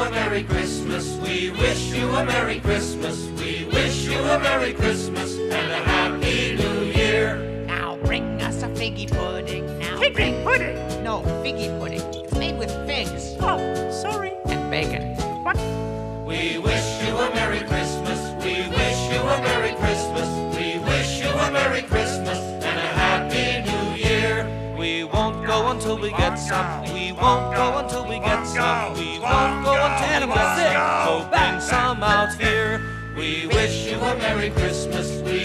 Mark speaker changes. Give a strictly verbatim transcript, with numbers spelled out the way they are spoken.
Speaker 1: a Merry Christmas. We wish you a Merry Christmas. We wish you a Merry Christmas and a Happy New Year.
Speaker 2: Now bring us a figgy pudding. Now
Speaker 3: Figgy
Speaker 2: bring...
Speaker 3: pudding?
Speaker 2: No, figgy pudding. It's made with figs.
Speaker 3: Oh, sorry.
Speaker 2: And bacon.
Speaker 3: What?
Speaker 1: We wish you a Merry Christmas. We wish you a Merry Christmas. We wish you a Merry Christmas and a Happy New Year.
Speaker 4: We won't go until we get some. We won't go until we get some. We won't go until we get some. So bring some out here.
Speaker 1: We wish you a Merry Christmas. We